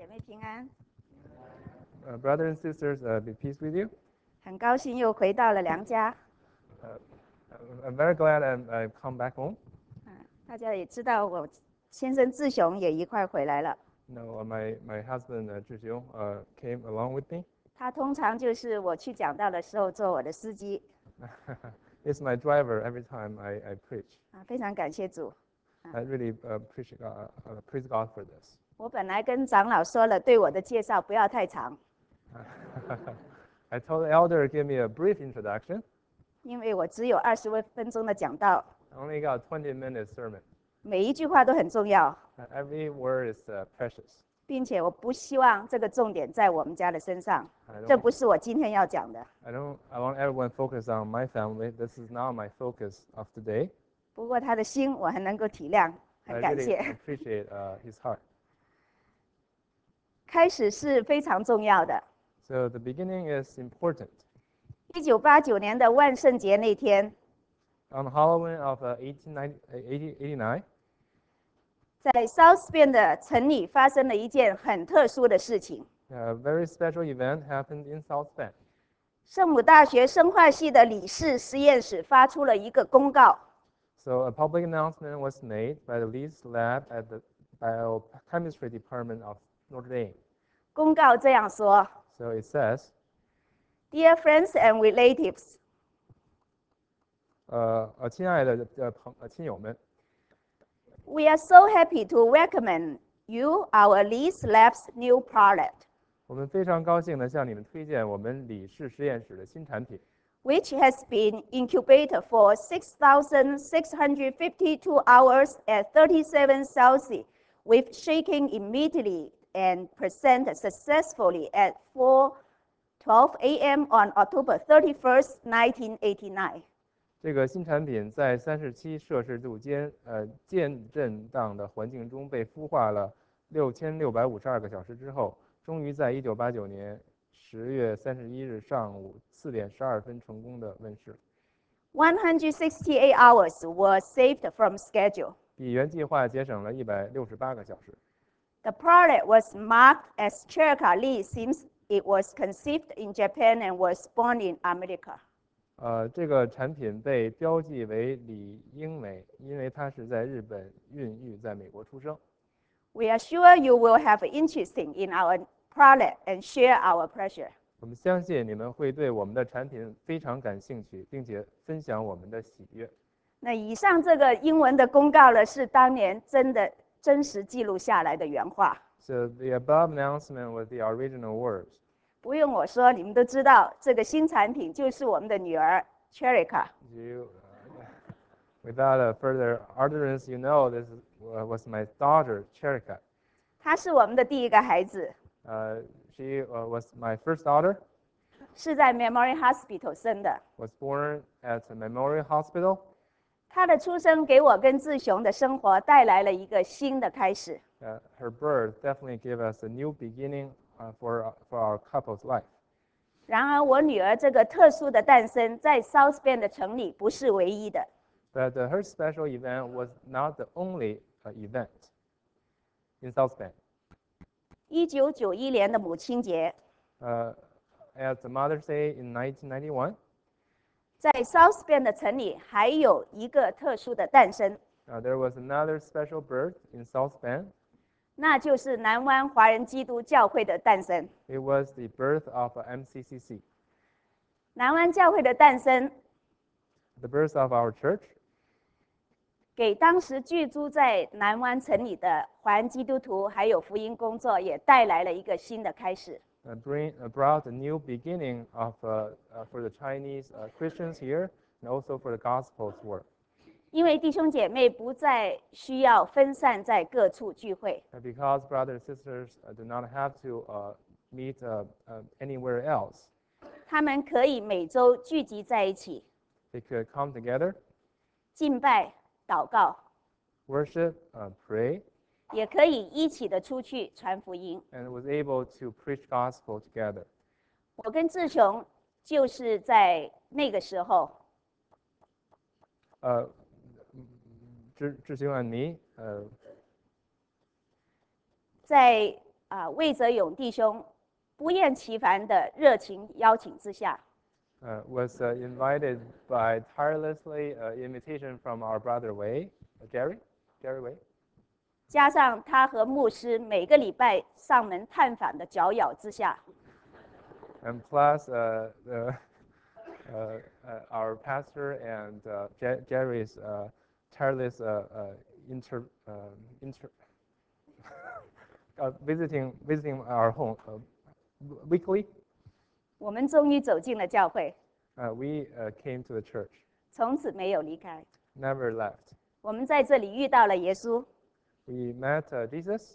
姐妹平安。 Brothers and sisters, be peace with you. 很高兴又回到了娘家。 I'm very glad I've come back home. 大家也知道，我先生志雄也一块回来了。 No, my husband Zhi Xiong came along with me. 他通常就是我去讲道的时候做我的司机。 It's my driver every time I preach. 非常感谢主。 I really praise God for this. 我本来跟长老说了，对我的介绍不要太长。 I told the elder to give me a brief introduction. 因为我只有20分钟的讲道。 I only got 20-minute sermon. 每一句话都很重要。 Every word is precious. 并且我不希望这个重点在我们家的身上，这不是我今天要讲的。 I want everyone focus on my family. This is not my focus of today. 不过他的心我很能够体谅，很感谢。 I really appreciate his heart. 开始是非常重要的。 So the beginning is important. 1989年的万圣节那天 On Halloween of 1889, 在 South Bend 的城里发生了一件很特殊的事情。 a very special event happened in South Bend. 圣母大学生化系的理事实验室发出了一个公告。 So a public announcement was made by the Leeds Lab at the Biochemistry Department of Notre Dame. 公告这样说 So it says, Dear friends and relatives, 亲爱的亲友们 we are so happy to recommend you our Leeds Lab's new product, 我们非常高兴地向你们推荐我们李氏实验室的新产品 which has been incubated for 6,652 hours at 37 Celsius with shaking immediately and present successfully at 4:12 a.m. on October 31st, 1989. 这个新产品在37摄氏度间渐震荡的环境中被孵化了6652个小时之后，终于在1989年10月31日上午4点12分成功的问世。 168 hours were saved from schedule. 比原计划节省了168个小时。 The product was marked as Cherokee Lee since it was conceived in Japan and was born in America. 这个产品被标记为李英美，因为它是在日本孕育，在美国出生。 We are sure you will have interest in our product and share our pleasure. 我们相信你们会对我们的产品非常感兴趣，并且分享我们的喜悦。 那以上这个英文的公告呢，是当年真实记录下来的原话。 So the above announcement was the original words. 不用我说，你们都知道，这个新产品就是我们的女儿 Cherika。 Without further utterance, you know this was my daughter, Cherika. 她是我们的第一个孩子。 She was my first daughter. 是在 Memorial Hospital 生的。 Was born at Memorial Hospital. 她的出生给我跟志雄的生活带来了一个新的开始。 Her birth definitely gave us a new beginning for our couple's life. 然而，我女儿这个特殊的诞生，在 South Bend 的城里不是唯一的。 But her special event was not the only event in South Bend. 1991年的母亲节 At Mother's Day in 1991, 在 South Bend 的城里还有一个特殊的诞生， there was another special birth in South Bend. 那就是南湾华人基督教会的诞生。 It was the birth of MCCC. 南湾教会的诞生， The birth of our church. 给当时居住在南湾城里的华人基督徒还有福音工作也带来了一个新的开始。 Brought a new beginning for the Chinese Christians here and also for the gospel's work. 因为弟兄姐妹不再需要分散在各处聚会， Because brothers and sisters do not have to meet anywhere else, 他们可以每周聚集在一起， they could come together, 敬拜、祷告， worship, pray, 也可以一起的出去传福音。 and was able to preach gospel together. 我跟志雄就是在那个时候， 志雄and me, 在魏泽勇弟兄不厌其烦的热情邀请之下， was invited by tirelessly invitation from our brother Wei, Jerry Wei. 加上他和牧师每个礼拜上门探访的搅扰之下， And plus our pastor and Jerry's tireless visiting our home weekly. 我们终于走进了教会， We came to the church, 从此没有离开。 never left. 我们在这里遇到了耶稣， We met Jesus.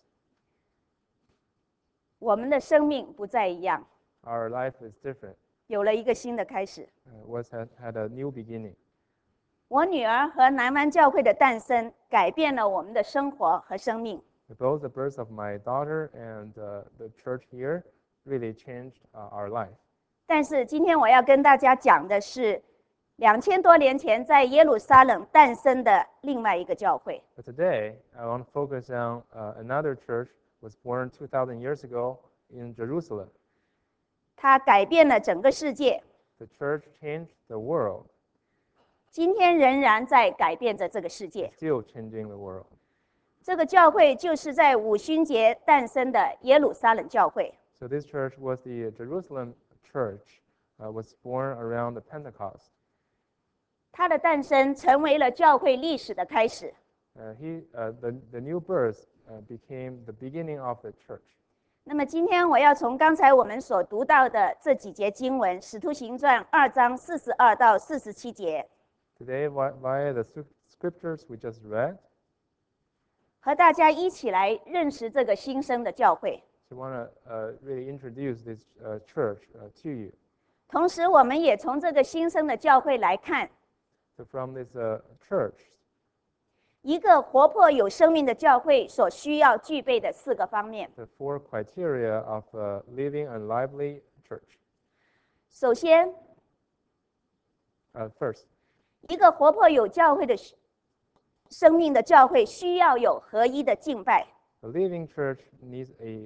我们的生命不再一样， Our life is different. 有了一个新的开始。 Had a new beginning. 我女儿和南湾教会的诞生，改变了我们的生活和生命。 Both the birth of my daughter and the church here really changed our life. 但是今天我要跟大家讲的是，2000多年前在耶路撒冷诞生的另外一个教会。 But today, I want to focus on another church was born 2,000 years ago in Jerusalem. 它改变了整个世界， The church changed the world, 今天仍然在改变着这个世界。 still changing the world. 这个教会就是在五旬节诞生的耶路撒冷教会。 So this church was the Jerusalem church, was born around the Pentecost. 它的诞生成为了教会历史的开始。 The new birth became the beginning of the church. 那么今天我要从刚才我们所读到的这几节经文，《使徒行传》2章42到47节， Today, via the scriptures we just read, 和大家一起来认识这个新生的教会。 so I want to really introduce this church to you. 同时，我们也从这个新生的教会来看， So from this church, 一个活泼有生命的教会所需要具备的4个方面。 the 4 criteria of a living and lively church. 首先， First, 一个活泼有教会的生命的教会需要有合一的敬拜。 a living church needs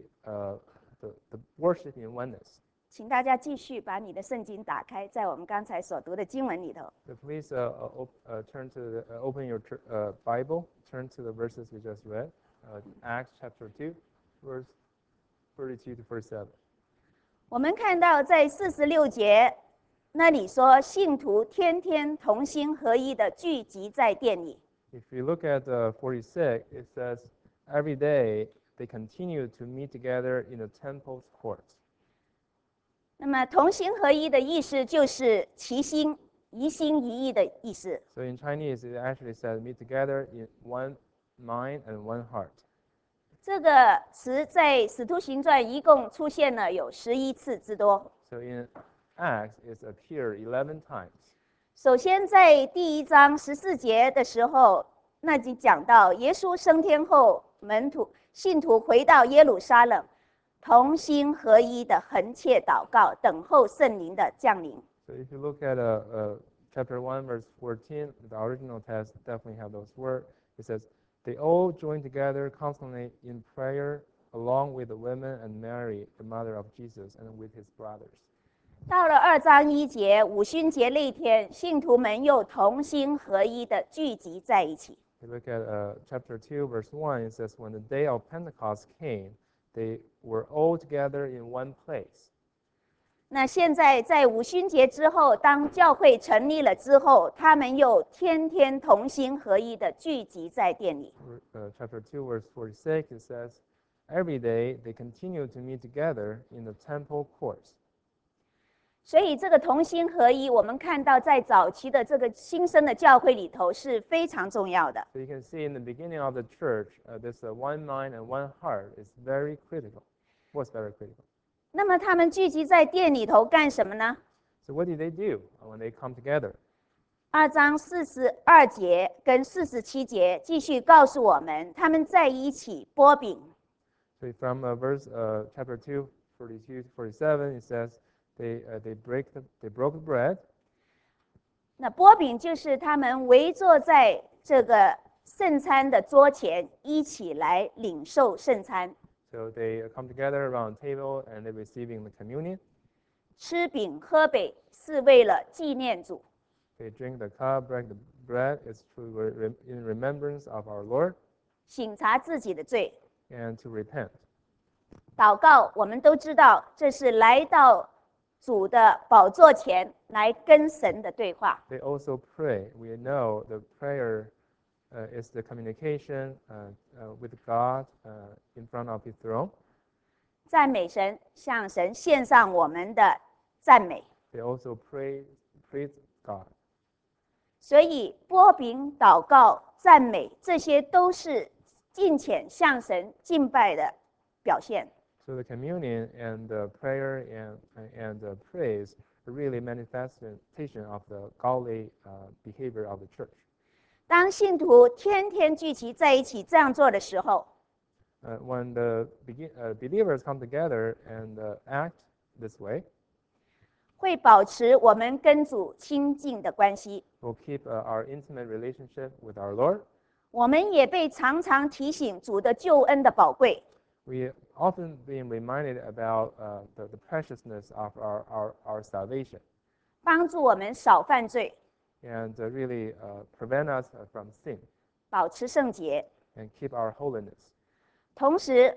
the worship in oneness. 请大家继续把你的圣经打开，在我们刚才所读的经文里头。 So please turn to open your Bible, turn to the verses we just read, Acts chapter 2, verse 32 to 47. 我们看到在46节那里说，信徒天天同心合一的聚集在殿里。 If you look at 46, it says, every day they continue to meet together in the temple's courts. 那么同心合一的意思就是齐心、一心一意的意思。 So in Chinese, it actually says meet together in one mind and one heart. 这个词在《使徒行传》一共出现了有11次之多。 So in Acts, it's appeared 11 times. 首先，在第1章14节的时候，那就讲到耶稣升天后，信徒回到耶路撒冷，同心合一的恒切祷告，等候圣灵的降临。 So if you look at chapter 1, verse 14, the original text definitely have those words. It says, they all join together constantly in prayer along with the women and Mary, the mother of Jesus, and with his brothers. 到了2章1节，五旬节那天，信徒们又同心合一的聚集在一起。 If you look at chapter 2, verse 1, it says, when the day of Pentecost came, they were all together in one place. 那现在在五旬节之后，当教会成立了之后，他们又天天同心合一的聚集在殿里。 Chapter 2, verse 46, it says, every day they continue to meet together in the temple courts. 所以这个同心合一，我们看到在早期的这个新生的教会里头是非常重要的。 So you can see in the beginning of the church, this one mind and one heart is very critical. Was very critical. 那么他们聚集在殿里头干什么呢？ So what did they do when they come together? 2章42节跟47节继续告诉我们，他们在一起擘饼。 So from chapter 2, 42 to 47, it says they broke the bread. 那擘饼就是他们围坐在这个圣餐的桌前，一起来领受圣餐。 So they come together around the table and they're receiving the communion. 吃饼喝杯是为了纪念主。 They drink the cup, break the bread. It's in remembrance of our Lord 省察自己的罪。 and to repent. 祷告，我们都知道，这是来到主的宝座前来跟神的对话。 They also pray. We know the prayer is the communication with God in front of His throne. 赞美神，向神献上我们的赞美。 They also praise God. 所以，波饼、祷告、赞美，这些都是敬虔向神敬拜的表现。 So the communion and the prayer and the praise are really manifestation of the godly behavior of the church. 当信徒天天聚集在一起这样做的时候， When the believers come together and act this way, 会保持我们跟主亲近的关系。 we'll keep our intimate relationship with our Lord. 我们也被常常提醒主的救恩的宝贵。 We often being reminded about the preciousness of our salvation 帮助我们少犯罪， and really prevent us from sin 保持圣洁。 and keep our holiness. 同时，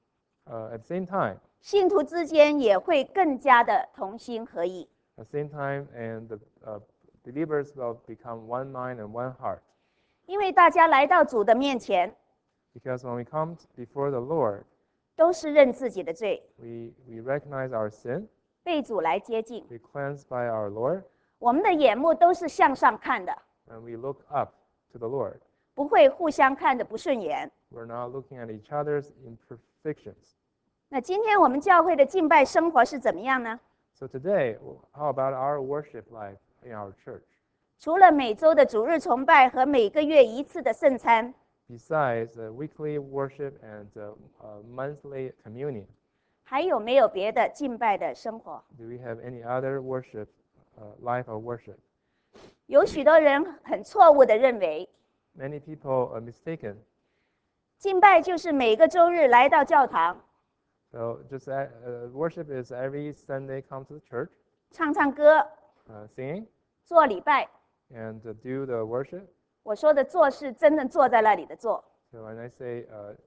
At the same time, 信徒之间也会更加的同心合意， at the same time, and the believers will become one mind and one heart. 因为大家来到主的面前， Because when we come before the Lord, 都是认自己的罪， we recognize our sin, 被主来接近。 we cleanse by our Lord, 我们的眼目都是向上看的， and we look up to the Lord. 不会互相看着不顺眼。 We're not looking at each other's imperfections. 那今天我们教会的敬拜生活是怎么样呢？ So today, how about our worship life in our church? 除了每周的主日崇拜和每个月一次的圣餐， Besides weekly worship and monthly communion, 还有没有别的敬拜的生活？ do we have any other worship, life of worship? 有许多人很错误的认为， Many people are mistaken. 敬拜就是每个周日来到教堂， So just worship is every Sunday come to the church, 唱唱歌， singing, 做礼拜。 and do the worship. 我说的做是真的坐在那里的坐， So when I say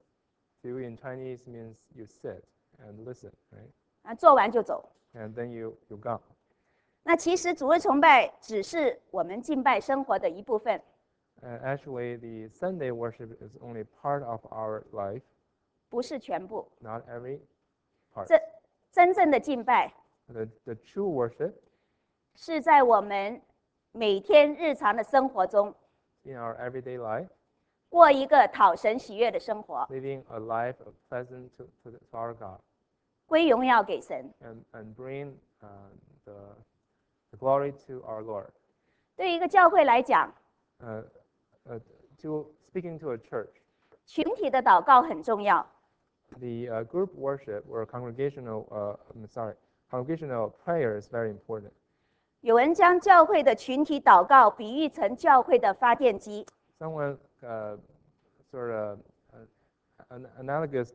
do in Chinese means you sit and listen, right? 做完就走。 And then you go. 那其实主日崇拜只是我们敬拜生活的一部分， Actually, the Sunday worship is only part of our life, 不是全部。 not every part. 真正的敬拜 The true worship 是在我们每天日常的生活中 in our everyday life, 过一个讨神喜悦的生活， living a life of pleasant to our God, 归荣耀给神。 and bring the glory to our Lord. 对于一个教会来讲， Speaking to a church, 群体的祷告很重要。 the group worship or congregational prayer is very important. 有人将教会的群体祷告比喻成教会的发电机， Someone sort of analogous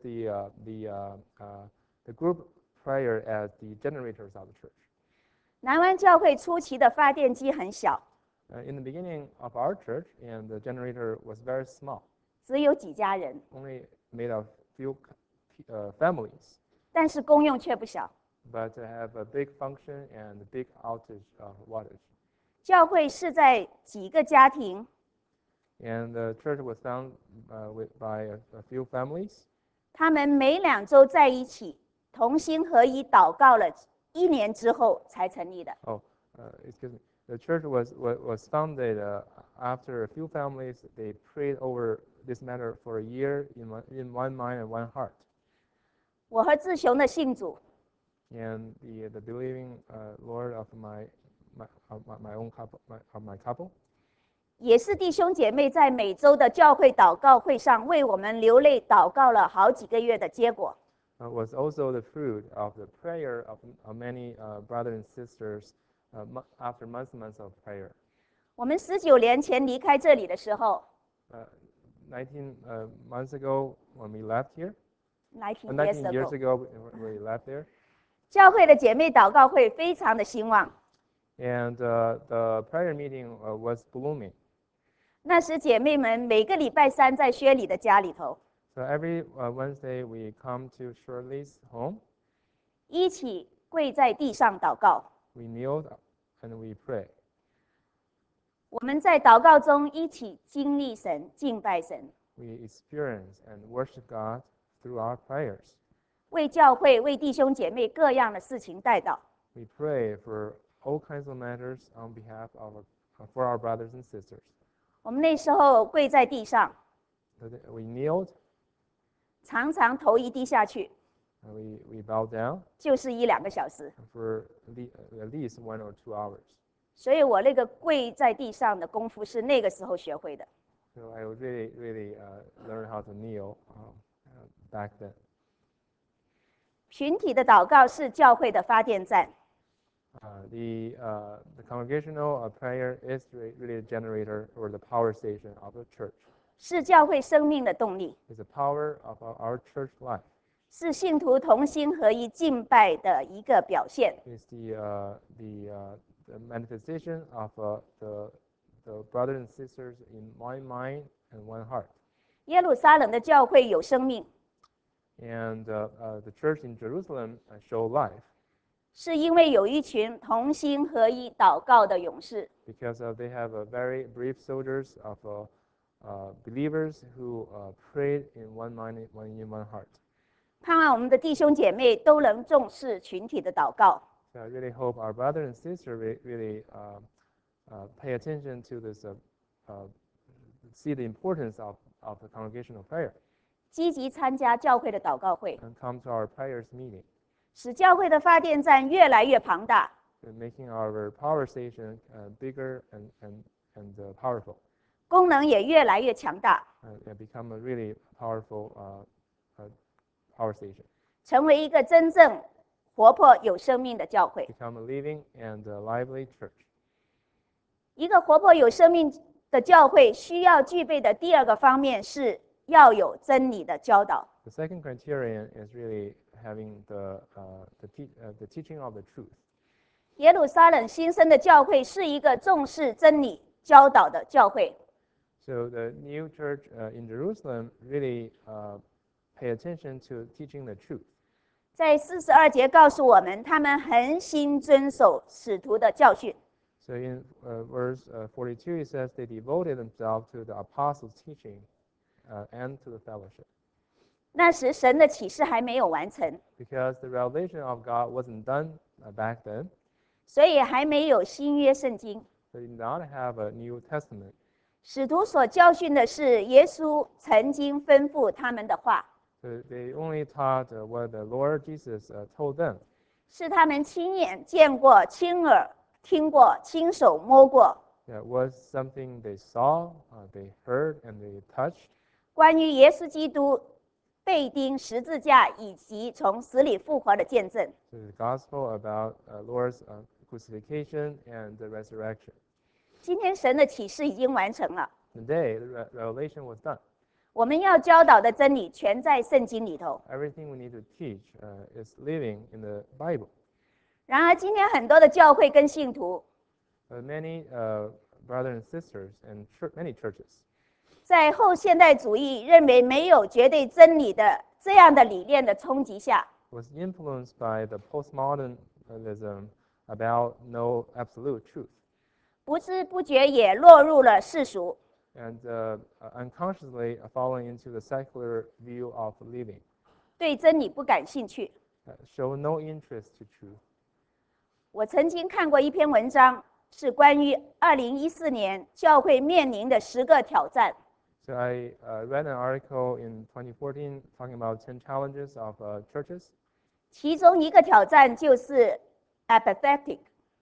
the group prayer as the generators of the church. 南湾教会初期的发电机很小， In the beginning of our church, and the generator was very small, 只有几家人， only made of few families, 但是功用却不小。 but to have a big function and a big outage of wattage. 教会是在几个家庭， And the church was found by a few families. 他们每2周在一起，同心合一祷告了1年之后才成立的。 Excuse me. The church was founded after a few families. They prayed over this matter for a year in one mind and one heart. 我和志雄的信主， And the believing Lord of my own couple, of my couple, 也是弟兄姐妹在每周的教会祷告会上为我们流泪祷告了好几个月的结果。 was also the fruit of the prayer of many brothers and sisters after months and months of prayer. 我们19年前离开这里的时候， 19 months ago when we left here, 19 years 19 years ago. ago, we left there. 教会的姐妹祷告会非常的兴旺， And the prayer meeting was blooming. 那时姐妹们每个礼拜三在薛里的家里头， So every Wednesday we come to Shirley's home. 一起跪在地上祷告。 We kneel and we pray. 我们在祷告中一起经历神、敬拜神， We experience and worship God through our prayers. 为教会、为弟兄姐妹各样的事情代祷。 We pray for all kinds of matters on behalf of for our brothers and sisters. 我们那时候跪在地上， We kneeled, 常常头一低下去， we bowed down 就是1-2个小时。 for at least 1 or 2 hours. 所以我那个跪在地上的功夫是那个时候学会的。 So I would really learn how to kneel back then. 群体的祷告是教会的发电站， The congregational prayer is really a generator or the power station of the church. 是教会生命的动力， It's the power of our church life. 是信徒同心合一敬拜的一个表现。 It's the manifestation of the brothers and sisters in one mind and one heart. 耶路撒冷的教会有生命， And the church in Jerusalem show life 是因为有一群同心合一祷告的勇士。 because they have a very brave soldiers of believers who prayed in one mind and in one heart. 盼望我们的弟兄姐妹都能重视群体的祷告， So I really hope our brother and sister really pay attention to this, see the importance of the congregational prayer 积极参加教会的祷告会， and come to our prayers meeting, 使教会的发电站越来越庞大， making our power station bigger and powerful, 功能也越来越强大， and become a really powerful power station, 成为一个真正活泼有生命的教会。 become a living and lively church. 一个活泼有生命的教会需要具备的第二个方面是要有真理的教导。 The second criterion is really having the teaching of the truth. 耶路撒冷新生的教会是一个重视真理教导的教会， So the new church in Jerusalem really pay attention to teaching the truth. 在42节告诉我们，他们恒心遵守使徒的教训。 So in verse 42, it says they devoted themselves to the apostles' teaching and to the fellowship. 那时神的启示还没有完成， Because the revelation of God wasn't done back then, 所以还没有新约圣经。 they did not have a New Testament. 使徒所教训的是耶稣曾经吩咐他们的话， So they only taught what the Lord Jesus told them. 是他们亲眼见过、亲耳听过、亲手摸过。 That was something they saw, they heard, and they touched. 关于耶稣基督被钉十字架以及从死里复活的见证。 So the gospel about Lord's crucifixion and the resurrection. 今天神的启示已经完成了， Today, the revelation was done. 我们要教导的真理全在圣经里头。 Everything we need to teach is living in the Bible. 然而，今天很多的教会跟信徒 Many brothers and sisters and many churches 在后现代主义认为没有绝对真理的这样的理念的冲击下， was influenced by the postmodernism about no absolute truth, 不知不觉也落入了世俗， and unconsciously falling into the secular view of living, 对真理不感兴趣。 show no interest to truth. 我曾经看过一篇文章，是关于2014年教会面临的10个挑战。 So I read an article in 2014 talking about 10 challenges of churches. 其中一个挑战就是 apathetic，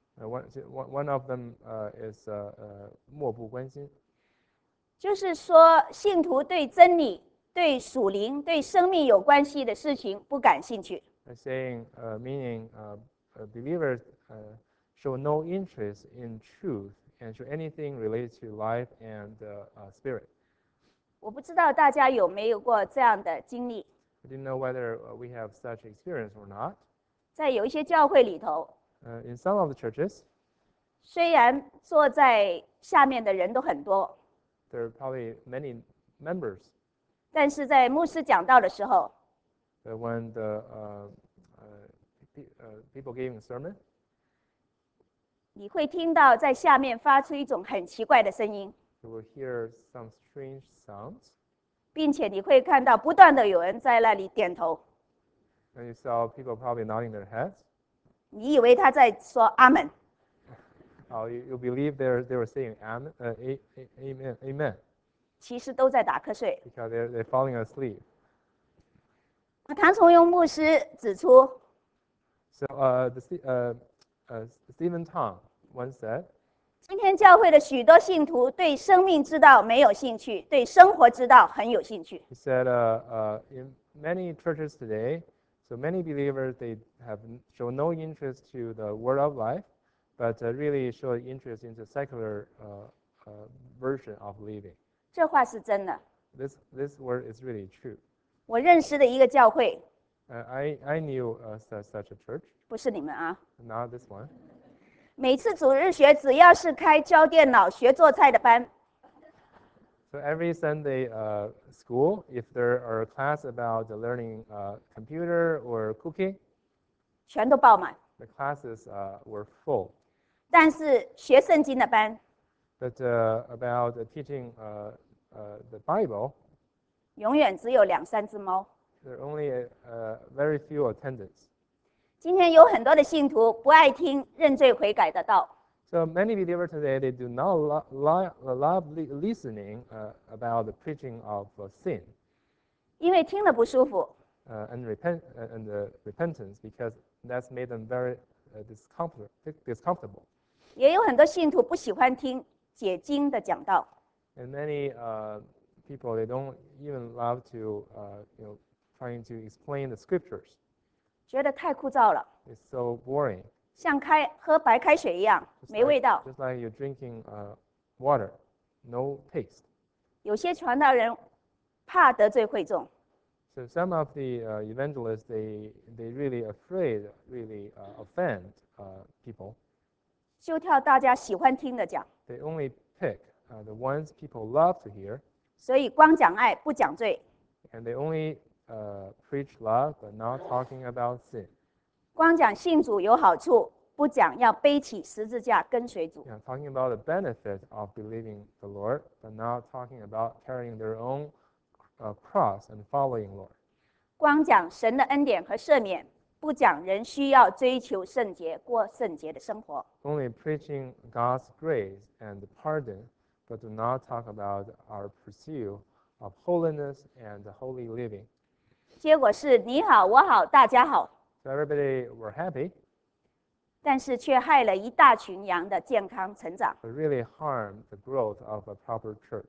One of them is 漠不关心. 就是说信徒对真理、对属灵、对生命有关系的事情不感兴趣。 Saying meaning believers show no interest in truth and show anything related to life and spirit. 我不知道大家有没有过这样的经历， I didn't know whether we have such experience or not. 在有一些教会里头， In some of the churches, 虽然坐在下面的人都很多， there are probably many members, 但是在牧师讲道的时候， but when the people giving a sermon, 你会听到在下面发出一种很奇怪的声音， you will hear some strange sounds, 并且你会看到不断的有人在那里点头， and you saw people probably nodding their heads. 你以为他在说阿门， You believe they were saying amen, amen, amen, 其实都在打瞌睡。 because they're falling asleep. 唐崇庸牧师指出， So Stephen Tong once said, 今天教会的许多信徒对生命之道没有兴趣，对生活之道很有兴趣。 he said, in many churches today, so many believers they show no interest to the word of life, but really show interest in the secular version of living. 这话是真的。 This word is really true. 我认识的一个教会， I knew such a church, 不是你们啊， not this one. 每次主日学只要是开教电脑、学做菜的班， So every Sunday school, if there are a class about learning computer or cooking, 全都爆满。 the classes were full. 但是学圣经的班， But about teaching the Bible, 永远只有2、3只猫。 there are only very few attendants. 今天有很多的信徒不爱听认罪悔改的道， So many believers today they do not love listening about the preaching of sin 因为听了不舒服。 and repentance because that's made them very discomfortable. 也有很多信徒不喜欢听解经的讲道， And many people they don't even love to trying to explain the scriptures. 觉得太枯燥了， It's so boring. 像喝白开水一样， 没味道。 Just like you're drinking water, no taste. 有些传道人怕得罪会众， So some of the evangelists they really afraid really offend people. 就挑大家喜欢听的讲。 They only pick the ones people love to hear, 所以光讲爱不讲罪， and they only preach love but not talking about sin. 光讲信主有好处，不讲要背起十字架跟随主。 Talking about the benefit of believing the Lord, but not talking about carrying their own cross and following Lord. 光讲神的恩典和赦免，不讲人需要追求圣洁、过圣洁的生活。 Only preaching God's grace and pardon, but do not talk about our pursuit of holiness and holy living. 结果是你好我好大家好， So everybody were happy, 但是却害了一大群羊的健康成长。 but really harmed the growth of a proper church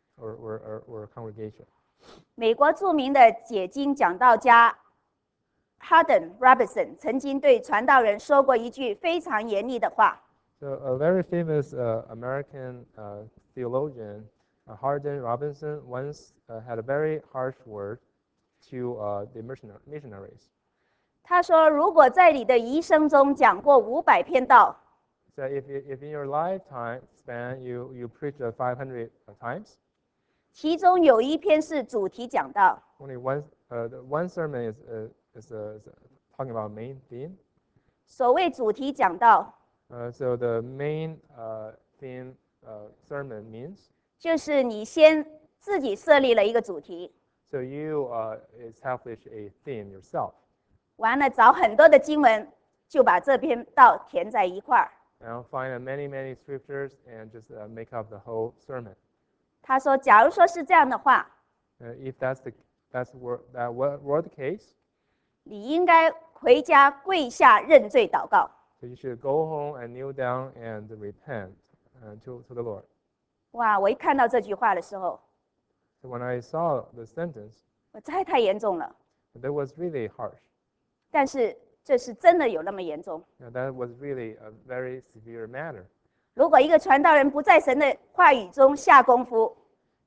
or congregation. 美国著名的解经讲道家 Hardin Robertson 曾经对传道人说过一句非常严厉的话。 So a very famous American theologian, Hardin Robinson, once had a very harsh word to the missionaries. 他说：“如果在你的一生中讲过500篇道， So if in your lifetime span you preach 500 times, 其中有一篇是主题讲道， only one sermon is talking about main theme. 所谓主题讲道， So the main theme sermon means 就是你先自己设立了一个主题， so you establish a theme yourself, 完了找很多的经文，就把这篇道填在一块儿。 and find many scriptures and just make up the whole sermon. 他说，假如说是这样的话， If that were the case, 你应该回家跪下认罪祷告。 so you should go home and kneel down and repent to the Lord. 哇！我一看到这句话的时候， So when I saw the sentence, 我太严重了。 that was really harsh. 但是这是真的有那么严重。 That was really a very severe matter. 如果一个传道人不在神的话语中下功夫，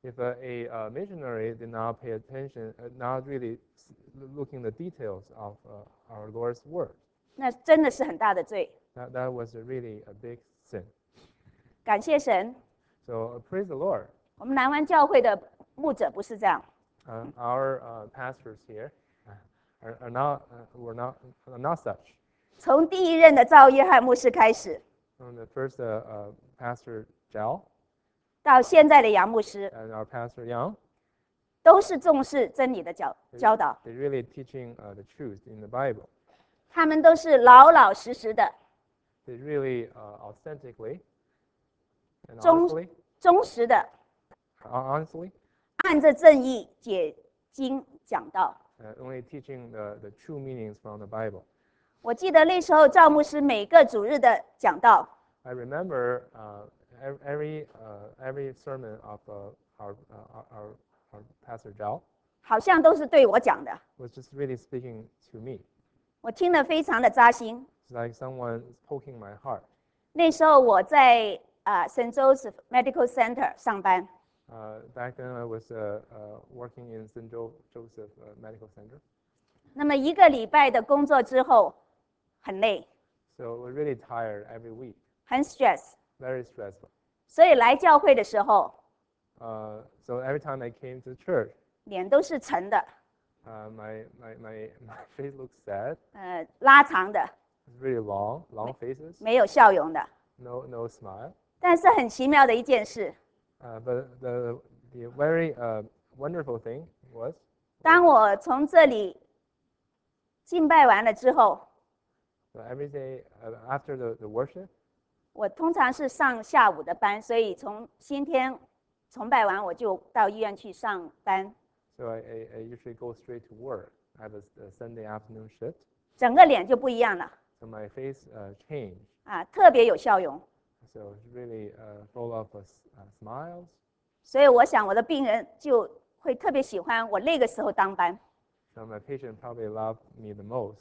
if a missionary did not pay attention, not really looking the details of our Lord's word, 那真的是很大的罪。 that was really a big sin. 感谢神， So praise the Lord. 我们南湾教会的牧者不是这样， Our pastors here are not are not such. 从第一任的赵约翰牧师开始， From the first Pastor Zhao 到现在的杨牧师， and our Pastor Yang, 都是重视真理的教导， they're really teaching the truth in the Bible. 他们都是老老实实的、 They really authentically and 忠 honestly, 忠实的， honestly, 按着正义解经讲道。 only teaching the true meanings from the Bible. 我记得那时候赵牧师每个主日的讲道， I remember every sermon of our Pastor Zhao 好像都是对我讲的， was just really speaking to me. 我听得非常的扎心。 It's like someone poking my heart. 那时候我在St. Joseph Medical Center 上班， Back then, I was working in St. Joseph Medical Center. 那么一个礼拜的工作之后很累， So we're really tired every week, 很 stress， very stressful. 所以来教会的时候 So every time I came to church, 脸都是沉的， my face looks sad. 拉长的， It's really long faces, 没有笑容的。 no smile. 但是很奇妙的一件事， But the very wonderful thing was, 当我从这里敬拜完了之后， every day after the worship, 我通常是上下午的班，所以从今天崇拜完我就到医院去上班， so I usually go straight to work. I have a Sunday afternoon shift, 整个脸就不一样了 so my face changed. 特别有笑容。 So it's really full of smiles. 所以我想我的病人就会特别喜欢我那个时候当班。 So my patient probably loved me the most,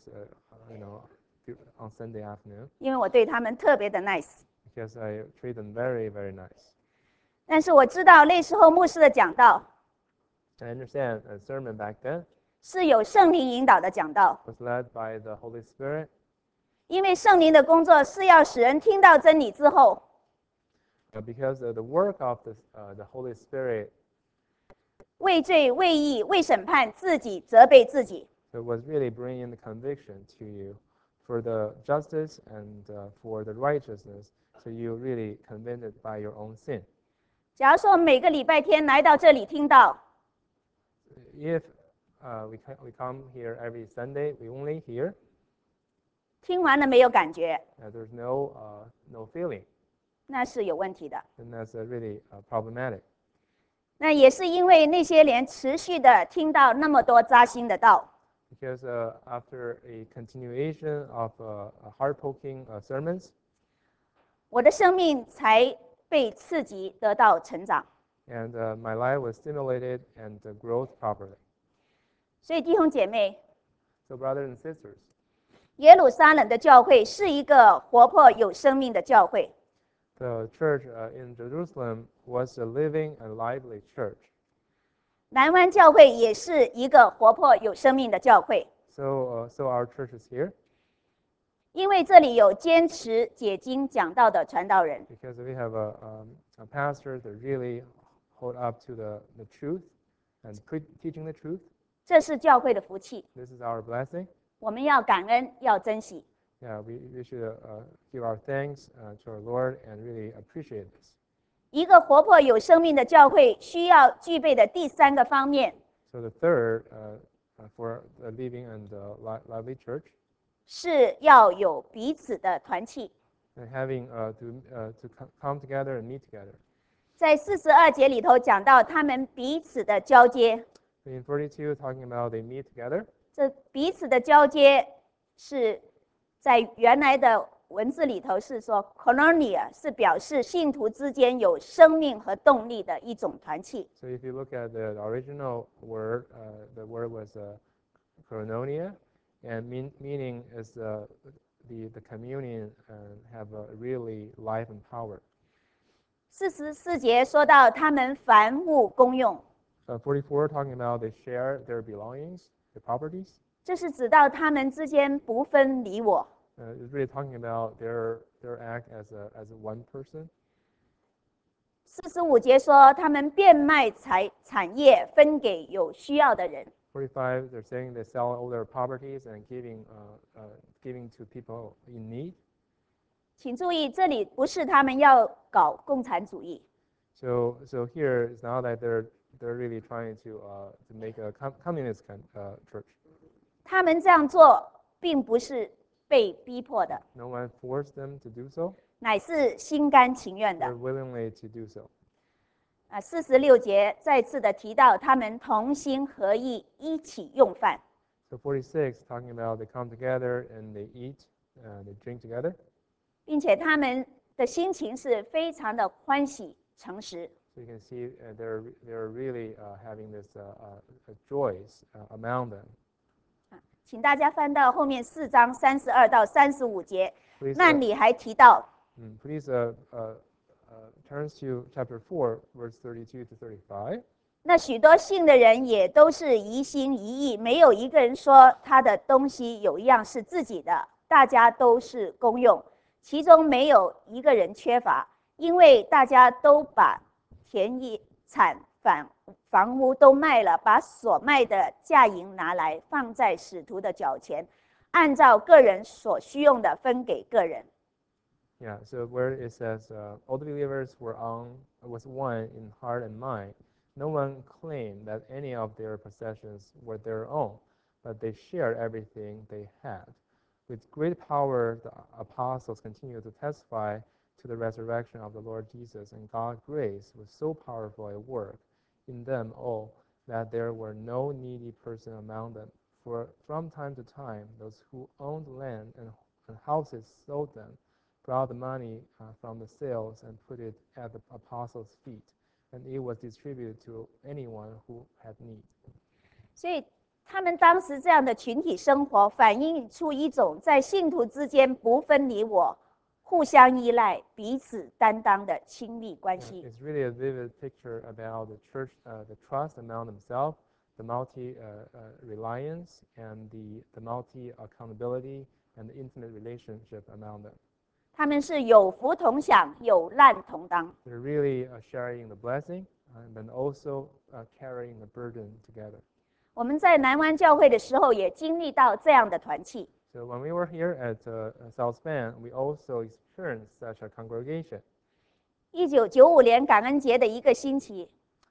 on Sunday afternoon, 因为我对他们特别的 nice。 because I treat them very, very nice. 但是我知道那时候牧师的讲道 I understand a sermon back then 是有圣灵引导的讲道， was led by the Holy Spirit, 因为圣灵的工作是要使人听到真理之后， because the work of the Holy Spirit 为罪、为义、为审判自己责备自己。 so was really bringing the conviction to you for the justice and for the righteousness. So you really convicted by your own sin. 假如说每个礼拜天来到这里听到， If we come here every Sunday, we only hear, 听完了没有感觉， there's no feeling, 那是有问题的。 then that's really problematic. 那也是因为那些年持续的听到那么多扎心的道， Because after a continuation of heart-poking sermons, 我的生命才被刺激得到成长。 and my life was stimulated and growth properly. 所以弟兄姐妹， So brothers and sisters, 耶路撒冷的教会是一个活泼有生命的教会。 the church in Jerusalem was a living and lively church. 南湾教会也是一个活泼有生命的教会， So our church is here 因为这里有坚持解经讲道的传道人， because we have a pastor that really hold up to the truth and teaching the truth. 这是教会的福气。 This is our blessing. 我们要感恩，要珍惜。 Yeah, we should give our thanks to our Lord and really appreciate this. 一个活泼有生命的教会需要具备的第三个方面 So the third for the living and lively church, 是要有彼此的团契。 and having to come together and meet together. 在42节里头讲到他们彼此的交接， In 42, talking about they meet together. 这彼此的交接是在原来的文字里头是说 koinonia， 是表示信徒之间有生命和动力的一种团契。 So if you look at the original word, the word was koinonia, and meaning is the communion and have a really life and power. 44节说到他们凡物公用， 44 talking about they share their belongings, their properties. 这是指到他们之间不分你我。 It's really talking about their act as a one person. 45节说他们变卖产业分给有需要的人。 45, they're saying they sell all their properties and giving to people in need. 请注意，这里不是他们要搞共产主义， So here it's not that they're really trying to make a communist church. 他们这样做并不是被逼迫的， No one forced them to do so. 乃是心甘情愿的。 They're willingly to do so. 46节再次的提到他们同心合意，一起用饭。 So 46 talking about they come together and they eat, they drink together. 并且他们的心情是非常的欢喜诚实。 So you can see they're really having this joys among them. 请大家翻到后面4章32到35节， Please, 那里还提到， please turns to chapter 4, verse 32 to 35. 那许多信的人也都是一心一意，没有一个人说他的东西有一样是自己的，大家都是公用，其中没有一个人缺乏，因为大家都把田野产房屋都卖了，把所卖的价银拿来放在使徒的脚前，按照个人所需用的分给个人。 Yeah, so where it says all the believers was one in heart and mind. No one claimed that any of their possessions were their own, but they shared everything they had. With great power, the apostles continued to testify to the resurrection of the Lord Jesus, and God's grace was so powerful at work in them all that there were no needy person among them. For from time to time, those who owned land and houses sold them, brought the money from the sales and put it at the apostles' feet, and it was distributed to anyone who had need. 所以他们当时这样的群体生活，反映出一种在信徒之间不分你我、互相依赖、彼此担当的亲密关系。 It's really a vivid picture about the church, the trust among themselves, the multi-reliance, and the multi-accountability, and the intimate relationship among them. 他们是有福同享，有难同当。 They're really sharing the blessing and then also carrying the burden together. 我们在南湾教会的时候，也经历到这样的团契。 So when we were here at South Bend, we also experienced such a congregation. 1995年感恩节的一个星期，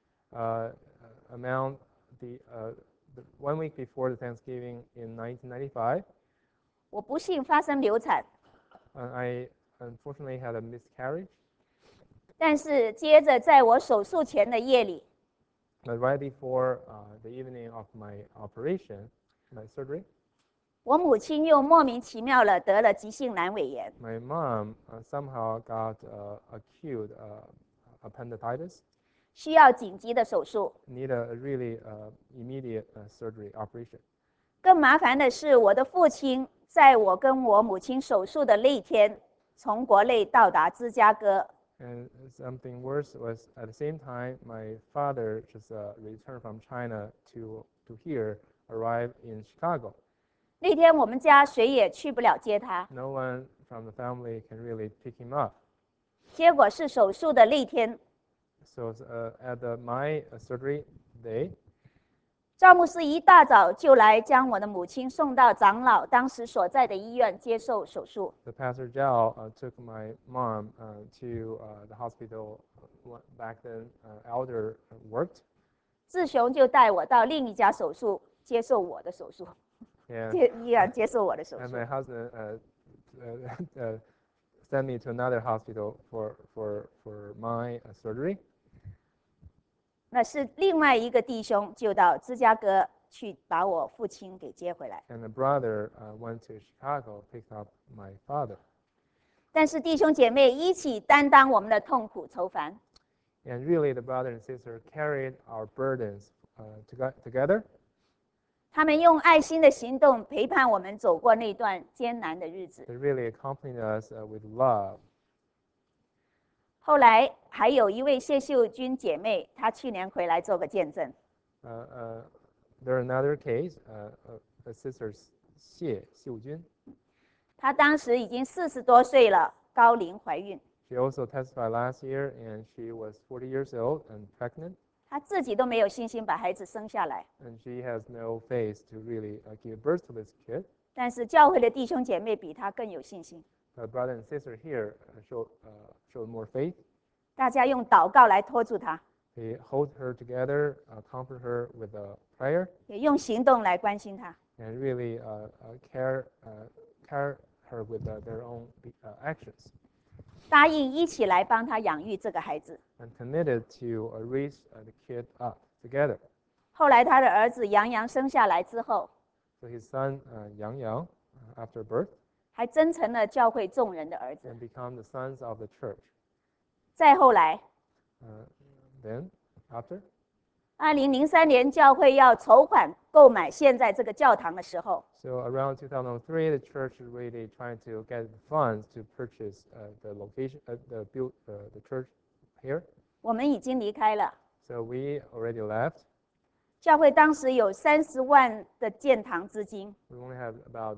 Around the 1 week before the Thanksgiving in 1995, 我不幸发生流产， I unfortunately had a miscarriage. 但是接着在我手术前的夜里， But right before the evening of my operation, my surgery, 我母亲又莫名其妙了得了急性阑尾炎， my mom somehow got acute appendicitis, 需要紧急的手术。 need a really immediate surgery operation. 更麻烦的是，我的父亲在我跟我母亲手术的那一天，从国内到达芝加哥， And something worse was at the same time, my father just returned from China to here, arrived in Chicago. 那天我们家谁也去不了接他。 No one from the family can really pick him up. 结果是手术的那天， So at my surgery day, 赵牧师一大早就来将我的母亲送到长老当时所在的医院接受手术。 the pastor Zhao took my mom to the hospital back then. Elder worked, 志雄就带我到另一家手术接受我的手术， and 依然接受我的手 and 术。 my husband sent me to another hospital for my surgery. 那是另外一个弟兄就到芝加哥去把我父亲给接回来。 And a brother went to Chicago, picked up my father. 但是弟兄姐妹一起担当我们的痛苦愁烦， And really, the brother and sister carried our burdens together. 他们用爱心的行动陪伴我们走过那段艰难的日子。 They really accompanied us with love. 后来还有一位谢秀君姐妹，她去年回来做个见证。 There another case, a sister 谢秀君。 她当时已经40多岁了，高龄怀孕。 She also testified last year, and she was 40 years old and pregnant. 她自己都没有信心把孩子生下来。 And she has no faith to really give birth to this kid. 但是教会的弟兄姐妹比她更有信心。 But brother and sister here showed more faith. 大家用祷告来托住她， They hold her together, comfort her with a prayer, 也用行动来关心她。 and really care her with their own actions. 答应一起来帮她养育这个孩子。 And committed to raise the kid up together. 后来她的儿子杨洋生下来之后， So his son Yang Yang, after birth, 还真成了教会众人的儿子。 and become the sons of the church. 再后来， Then after, 2003年教会要筹款购买现在这个教堂的时候， so around 2003, the church is really trying to get funds to purchase the location, the church here. 我们已经离开了。 So we already left. 教会当时有30万的建堂资金， We only have about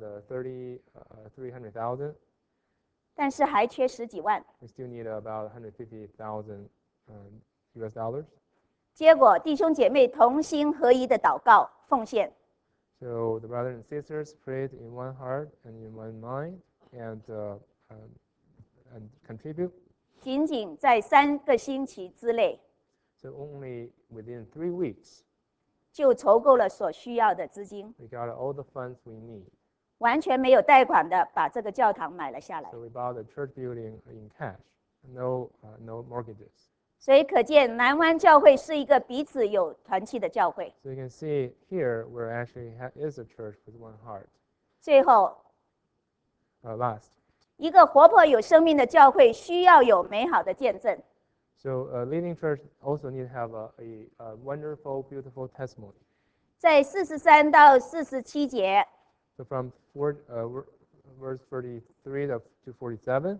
300,000. 但是还缺10几万。 We still need about 150,000 US dollars. 结果弟兄姐妹同心合一的祷告奉献， So the brothers and sisters prayed in one heart and in one mind, and contribute. 仅仅在3个星期之内， So only within 3 weeks, 就筹够了所需要的资金， we got all the funds we need. 完全没有贷款的把这个教堂买了下来。 So we bought the church building in cash, no mortgages. 所以可见南湾教会是一个彼此有团契的教会。 So you can see here where actually is a church with one heart. 最后， Last, 一个活泼有生命的教会需要有美好的见证。 so leading church also need to have a wonderful, beautiful testimony. 在43到47节， So from verse 33 to 47,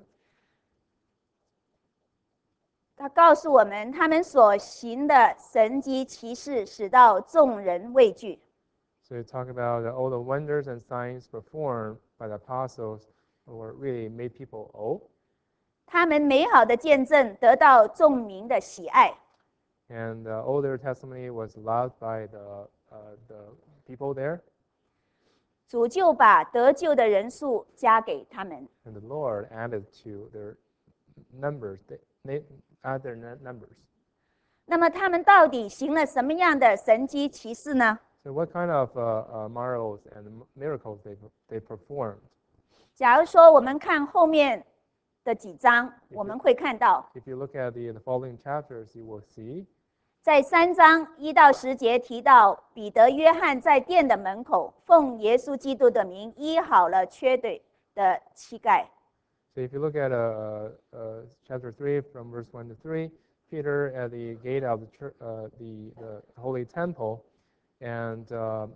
他告诉我们，他们所行的神迹奇事，使到众人畏惧。 so you talk about all the wonders and signs performed by the apostles, or really made people awe. 他们美好的见证得到众民的喜爱。 And all their testimony was loved by the people there. 主就把得救的人数加给他们。 And the Lord added to their numbers. They add their numbers. 那么他们到底行了什么样的神迹奇事呢？ So what kind of marvels and miracles they performed? 假如说我们看后面的几章，我们会看到， If you look at the following chapters, you will see 在3章1到10节提到，彼得、约翰在殿的门口，奉耶稣基督的名医好了缺腿的膝盖。 So if you look at chapter 3 from verse 1 to 3, Peter at the gate of the church, the holy temple, and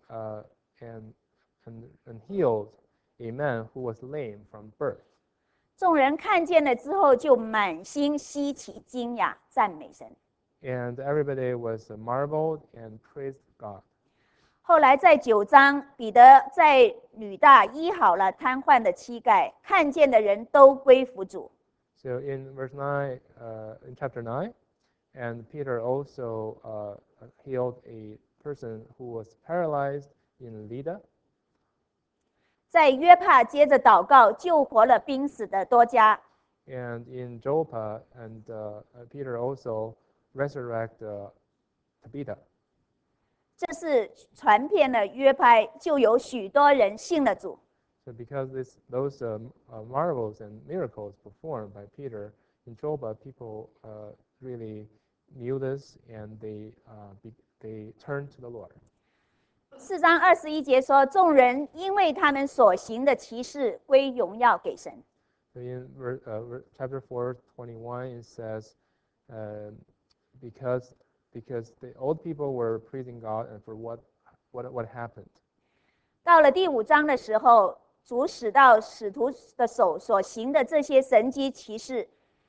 healed a man who was lame from birth. 众人看见了之后，就满心稀奇、惊讶，赞美神。 And everybody was marveled and praised God. 后来在9章，彼得在吕大医好了瘫痪的膝盖，看见的人都归服主。 So in verse 9, in chapter 9, and Peter also healed a person who was paralyzed in Lydda. 在约帕接着祷告，救活了濒死的多加。 And in Joppa, and Peter also resurrected Tabitha. 这是传遍了约派，就有许多人信了主。 So because those marvels and miracles performed by Peter in Joppa, people really knew this, and they turned to the Lord. 4章21节说，众人因为他们所行的奇事，归荣耀给神。 So in chapter 4:21, it says, because the old people were praising God and for what happened. 到了第5章的时候，主使到使徒的手所行的这些神迹奇事，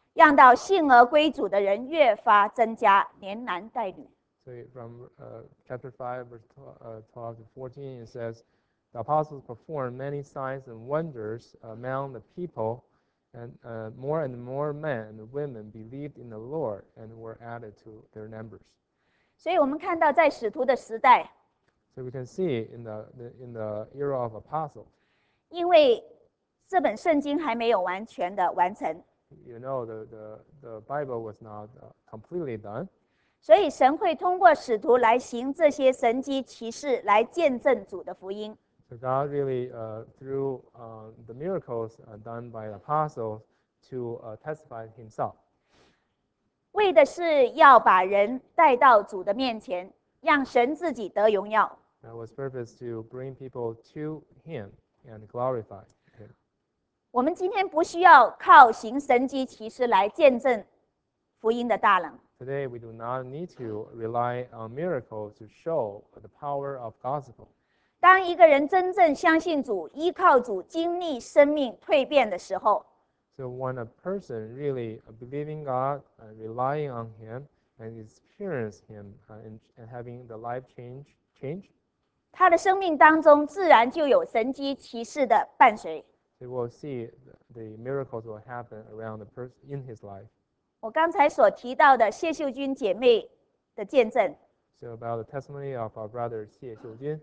让到信而归主的人越发增加，连男带女。 So from chapter 5, verse 12 to 14, it says, the apostles performed many signs and wonders among the people, and more men and women believed in the Lord and were added to their numbers. 所以我们看到在使徒的时代， So we can see in the era of apostles, 因为这本圣经还没有完全的完成， you know, the Bible was not completely done. 所以神会通过使徒来行这些神迹奇事，来见证主的福音。 So God really, through the miracles done by the apostles, to testify Himself. 为的是要把人带到主的面前，让神自己得荣耀。 That was purpose to bring people to Him and glorify Him. 我们今天不需要靠行神迹奇事来见证福音的大能， Today, we do not need to rely on miracles to show the power of gospel. 当一个人真正相信主、依靠主、经历生命蜕变的时候， So when a person really believing God, relying on Him, and experience Him and having the life change, 他的生命当中自然就有神迹奇事的伴随。 they will see the miracles will happen around the person in his life. 我刚才所提到的谢秀君姐妹的见证， So about the testimony of our brother Xie Xiujun,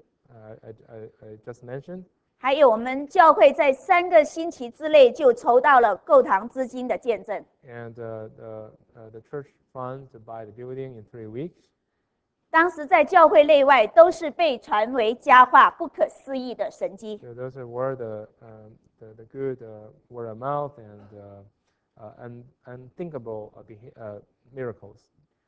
I just mentioned, 还有我们教会在3个星期之内就筹到了购堂资金的见证， and the church fund to buy the building in 3 weeks. 当时在教会内外都是被传为佳话、不可思议的神迹。 So those were the good word of mouth and unthinkable miracles.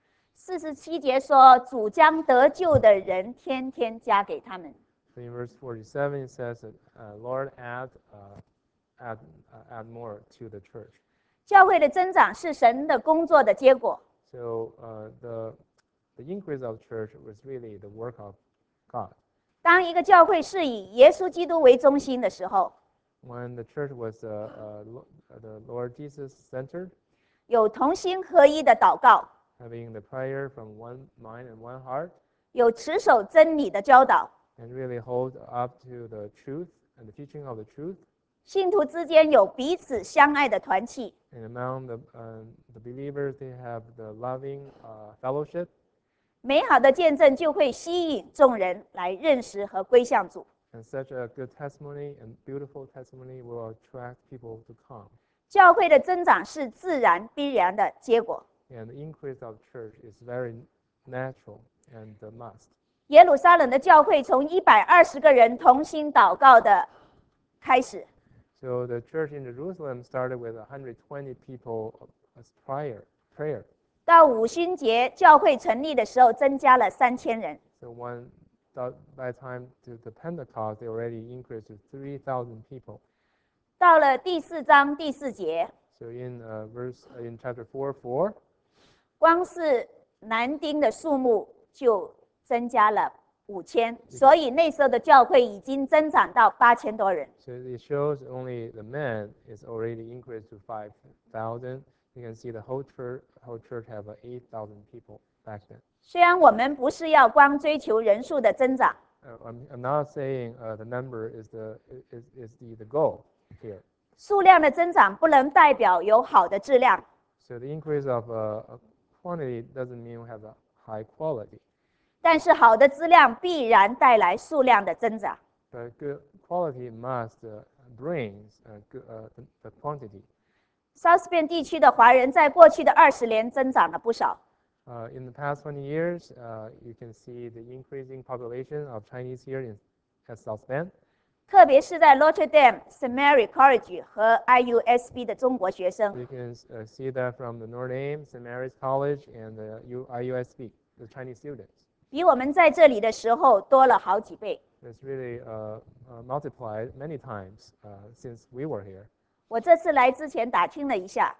47节说，主将得救的人天天加给他们。 So in verse 47, it says that Lord add more to the church. 教会的增长是神的工作的结果。 So the increase of church was really the work of God. 当一个教会是以耶稣基督为中心的时候， When the church was the Lord Jesus centered, 有同心合一的祷告， having the prayer from one mind and one heart, 有持守真理的教导， and really hold up to the truth and the teaching of the truth, 信徒之间有彼此相爱的团契， and among the believers, they have the loving fellowship, 美好的见证就会吸引众人来认识和归向主。 and such a good testimony and beautiful testimony will attract people to come. 教会的增长是自然必然的结果。 And the increase of church is very natural and a must. 耶路撒冷的教会从120个人同心祷告的开始， So the church in Jerusalem started with 120 people as prayer. 到五旬节教会成立的时候，增加了3000人。 So by the time to the Pentecost, they already increased to 3,000 people. 到了第4章第4节， So in chapter 4:4, 光是男丁的数目就增加了5000，所以那时候的教会已经增长到8000多人。 so it shows only the men is already increased to 5,000. You can see the whole church have 8,000 people back then. 虽然我们不是要光追求人数的增长， I'm not saying the number is the goal here. 数量的增长不能代表有好的质量， So the increase of quantity doesn't mean we have a high quality. 但是好的质量必然带来数量的增长。 But good quality must brings the quantity. South Bend 地区的华人在过去的20年增长了不少， In the past 20 years, you can see the increasing population of Chinese here at South Bend. 特别是在 Notre Dame、St. Mary College 和 IUSB 的中国学生。 You can see that from the Notre Dame, St. Mary's College, and the IUSB, the Chinese students. 比我们在这里的时候多了好几倍。 It's really multiplied many times since we were here. 我这次来之前打听了一下，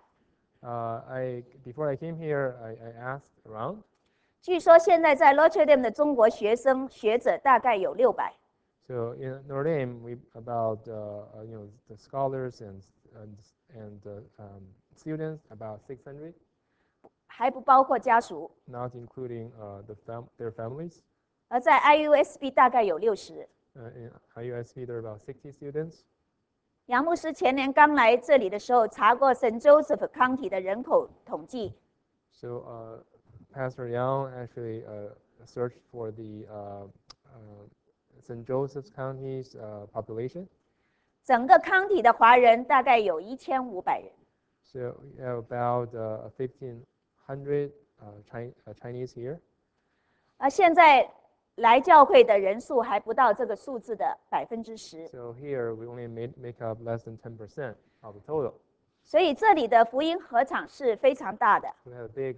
Before I came here, I asked around. 据说现在在 Notre Dame 的中国学生学者大概有600。 So in Notre Dame, we about the scholars and students, about 600, 还不包括家属。 not including their families. 而在 IUSB 大概有60。 In IUSB, there are about 60 students. 杨牧师前年刚来这里的时候，查过 St. Joseph County 的人口统计。 So Pastor Yang actually searched for the St. Joseph's County's population. 整个 county 的华人大概有1500人。 So you have about 1,500 Chinese here. 现在来教会的人数还不到这个数字的10%。 So here we only make up less than 10% of the total. 所以这里的福音禾场是非常大的。 We have a big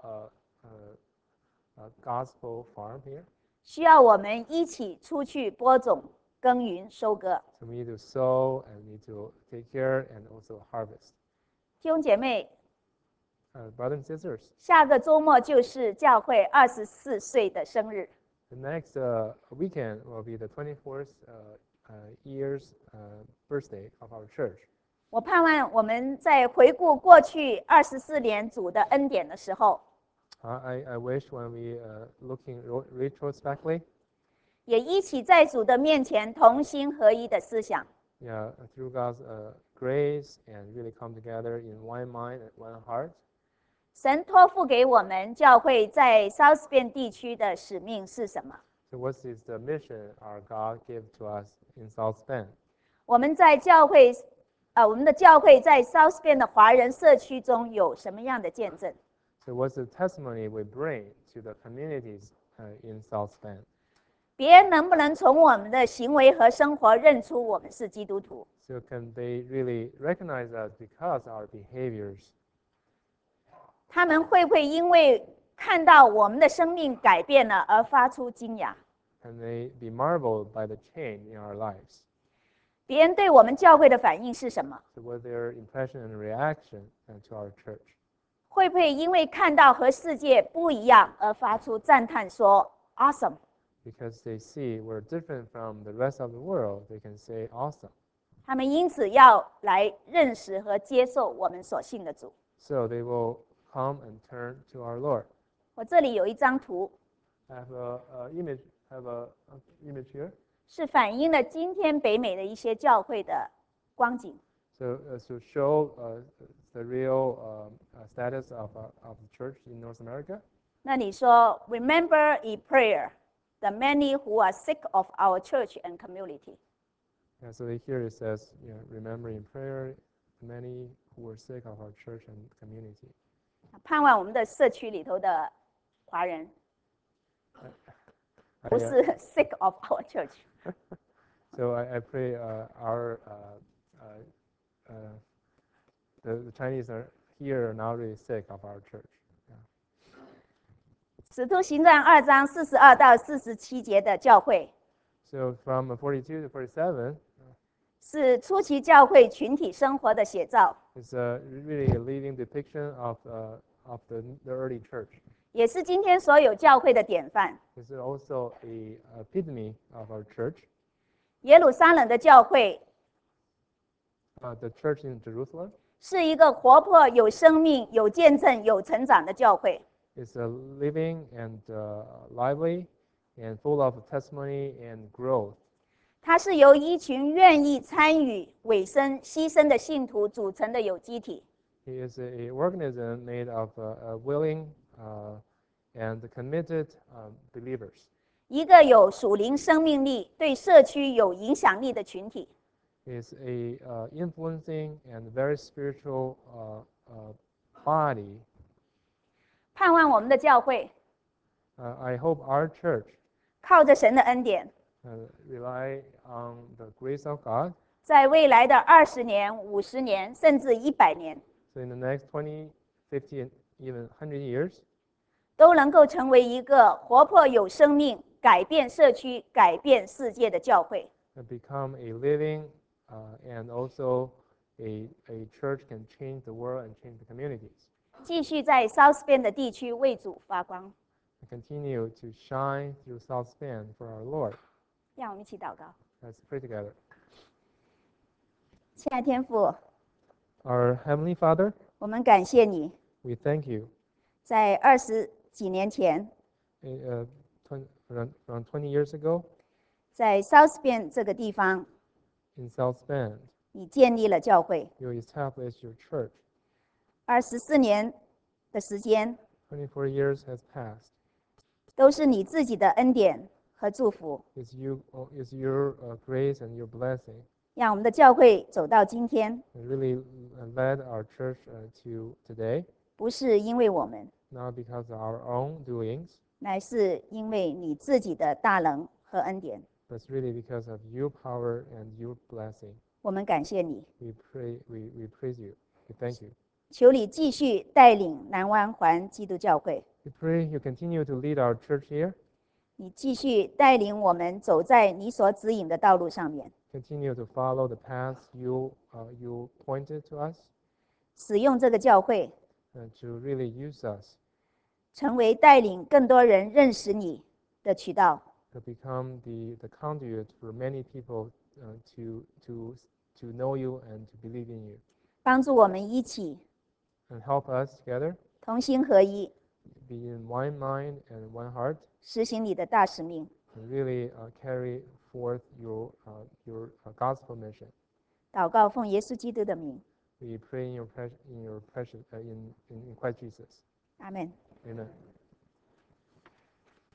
gospel farm here. 需要我们一起出去播种、耕耘、收割。 So we need to sow and we need to take care and also harvest. 弟兄姐妹， Brothers and sisters, 下个周末就是教会24岁的生日。 the next weekend will be the 24th year's birthday of our church. 我盼望我们在回顾过去24年主的恩典的时候， I wish when we looking retrospectively, 也一起在主的面前同心合一的思想， yeah, through God's grace and really come together in one mind and one heart. 神托付给我们教会在 South Bend 地区的使命是什么？ So what is the mission our God gave to us in South Bend? 我们在教会，我们的教会在 South Bend 的华人社区中有什么样的见证？ So what's the testimony we bring to the communities in South Bend? 别人能不能从我们的行为和生活认出我们是基督徒？ So can they really recognize us because our behaviors? 他们会不会因为看到我们的生命改变了而发出惊讶？ Can they be marveled by the change in our lives? 别人对我们教会的反应是什么？ So what's their impression and reaction to our church? 会不会因为看到和世界不一样而发出赞叹说 “awesome”？ Because they see we're different from the rest of the world, they can say awesome. 他们因此要来认识和接受我们所信的主。 So they will come and turn to our Lord. 我这里有一张图， I have a image here. 是反映了今天北美的一些教会的光景。 So to show the real status of the church in North America. 那你说 “Remember in prayer the many who are sick of our church and community”。 Yeah, so here it says, remember in prayer the many who were sick of our church and community. 盼望我们的社区里头的华人不是 sick of our church。 So I pray the Chinese are here are not really sick of our church. 使徒行传2章42到47节的教会， So from 42 to 47, 是初期教会群体生活的写照， it's really a living depiction of the early church. 也是今天所有教会的典范。 It's also a epitome of our church. 耶路撒冷的教会 The church in Jerusalem 是一个活泼、有生命、有见证、有成长的教会。 is living and lively and full of testimony and growth. 它是由一群愿意参与、委身、牺牲的信徒组成的有机体。 It is an organism made of willing and committed believers. 一个有属灵生命力、对社区有影响力的群体。 It's a influencing and very spiritual body. 盼望我们的教会 I hope our church 靠着神的恩典， rely on the grace of God. 在未来的20年、50年，甚至100年， So in the next 20, 50, and even 100 years, 都能够成为一个活泼有生命、改变社区、改变世界的教会。 become a living and also a church can change the world and change the communities. 继续在 South Bend 的地区为主发光。 Continue to shine through South Bend for our Lord. 让我们一起祷告。 Let's pray together. 亲爱的天父， Our Heavenly Father, 我们感谢你， We thank you. 在20几年前， Around 20 years ago, 在 South Bend 这个地方， in South Bend, 你建立了教会。 you established your church. 24年的时间， 24 years has passed. 都是你自己的恩典和祝福， It's your grace and your blessing 让我们的教会走到今天， that really led our church to today, 不是因为我们， not because of our own doings, 乃是因为你自己的大能和恩典。 but it's really because of your power and your blessing. 我们感谢你， We praise you. We thank you. 求你继续带领南湾环基督教会， We pray you continue to lead our church here, 你继续带领我们走在你所指引的道路上面， continue to follow the path you pointed to us, 使用这个教会 and to really use us 成为带领更多人认识你的渠道。 to become the conduit for many people to know you and to believe in you, 帮助我们一起 and help us together 同心合一， be in one mind and one heart, 实行你的大使命。 and really carry forth your gospel mission. 祷告奉耶稣基督的名， We pray in your precious in Christ Jesus. 阿门。 Amen.